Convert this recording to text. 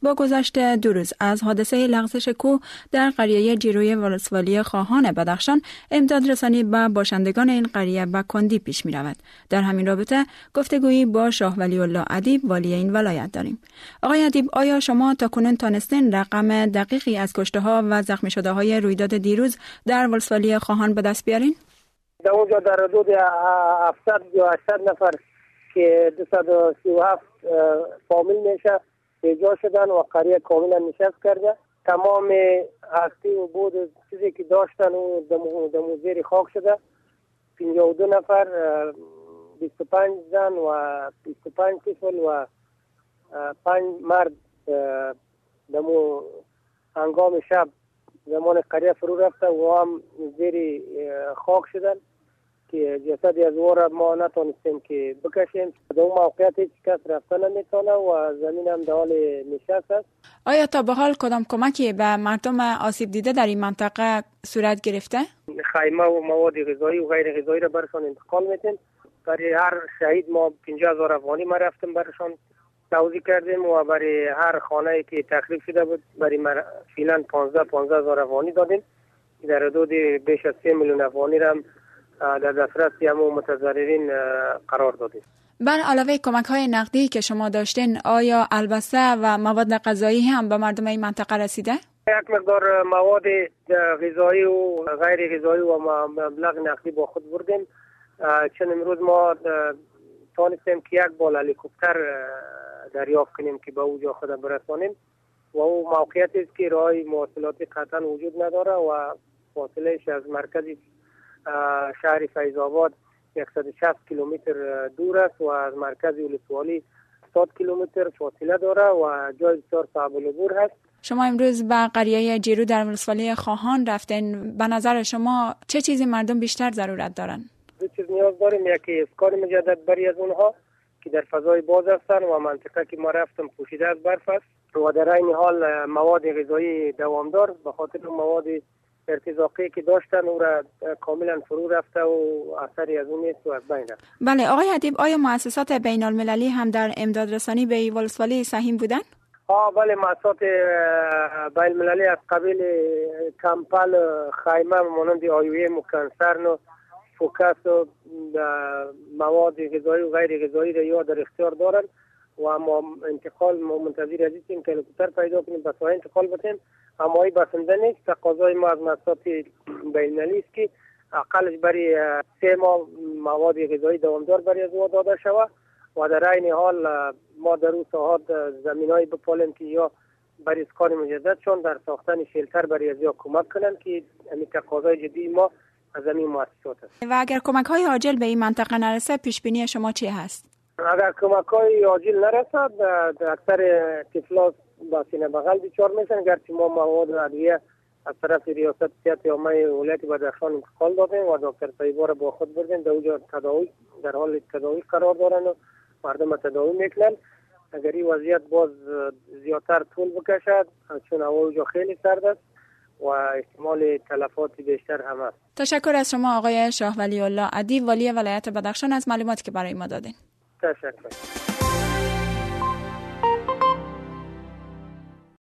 با گذشت 2 روز از حادثه لغزش کوه در قریه جیروی ولسوالی خواهان بدخشان، امداد رسانی به باشندگان این قریه به کندی پیش می رود. در همین رابطه گفتگویی با شاه ولی الله ادیب والی این ولایت داریم. آقای ادیب، آیا شما تاکنون تانستین رقم دقیقی از کشته ها و زخمی شده های رویداد دیروز در ولسوالی خواهان به دست بیارین؟ در اونجا در حدود 700 یا 800 نفر که 237 فامیل میشه پیدا شدن و قریه کاملا نشست کرده. تمام هستی و بود چیزی که داشتن و دمو زیر خاک شده. 52 نفر، 25 زن و 25 طفل و 5 مرد دمو هنگام شب زمان قریه فرو رفته و هم زیر خاک شدن که جسد از وار ما نتونستیم که بکشیم. در اون موقعیت هیچ کس رفته نمیتونه و زمین هم در حال نشست است. آیا تا به حال کدام کمکی به مردم آسیب دیده در این منطقه صورت گرفته؟ خیمه و مواد غذایی و غیر غذایی را برشان انتقال میتیم. برای هر شهید ما 50,000 افغانی ما رفتیم برشان توزیع کردیم و برای هر خانه‌ای که تخریب شده بود برای فعلا 15,000 افغانی دادیم. در حدود بیش از 3 میلیون افغانی را در دسترس همون متضررین قرار دادیم. بر علاوه کمک‌های نقدی که شما داشتین، آیا البسه و مواد غذایی هم به مردم این منطقه رسیده؟ یک مقدار مواد غذایی و غیر غذایی و مبلغ نقدی با خود بردیم. چون امروز ما تانستیم که یک بال هلیکوپتر دریافت کنیم که به اونجا خود برسانیم و اون موقعیتی است که راه مواصلاتی قطعا وجود نداره و فاصلهش از مرکز شهر فیض آباد 160 کیلومتر دور است و از مرکز ولسوالی 70 کیلومتر فاصله داره و جای بسیار صعب العبور هست. شما امروز به قریه جیرو در ولسوالی خواهان رفتین. به نظر شما چه چیزی مردم بیشتر ضرورت دارن؟ دو چیز نیاز داریم. یکی اسکان مجدد برای از اونها که در فضای باز هستن و منطقه که ما رفتم پوشیده از برف است و در این حال مواد غذایی دوامدار به خاطر مواد ارتزاقی که داشتن او را کاملا فرو رفته و اثری از اون نیست و از بین رفت. بله آقای ادیب، آیا مؤسسات بین المللی هم در امداد رسانی به ولسوالی سهیم بودن؟ بله، مؤسسات بین المللی از قبیل کمپل، خیمه مانند آیویم و کنسرن و فوکس و مواد غذایی و غیر غذایی را یا در اختیار دارن و ما انتقال منتظر هستیم که هلیکوپتر پیدا کنیم به ساحل انتقال بدیم. اما این بسنده نیست. تقاضای ما از مؤسسات بین المللی است که اقلش برای 3 ماه مواد غذایی دوامدار برای از ما داده شود و در این حال ما در اون ساحات زمینای بپالیم که یا برای اسکان مجدد چون در ساختن شلتر برای از یا کمک کنن که این تقاضای جدی ما از این مؤسسات است. و اگر کمک‌های عاجل به این منطقه نرسه پیش بینی شما چی هست؟ اگر کمک‌های عاجل نرسد در اکثر طفلان با سینه بغل دچار میشن، گرچه ما مواد ادویه از طرف ریاست صحت عامه ولایت بدخشان انتقال دادیم و دکتر طیبه را با خود بردیم. در اونجا تداوی در حال تداوی قرار دارن و مردم تداوی میکنن. اگر این وضعیت باز زیادتر طول بکشد چون هوا اونجا خیلی سرد است و احتمال تلفات بیشتر هم است. تشکر از شما آقای شاه ولی الله ادیب والی ولایت بدخشان از معلوماتی که برای ما دادین. تشکر.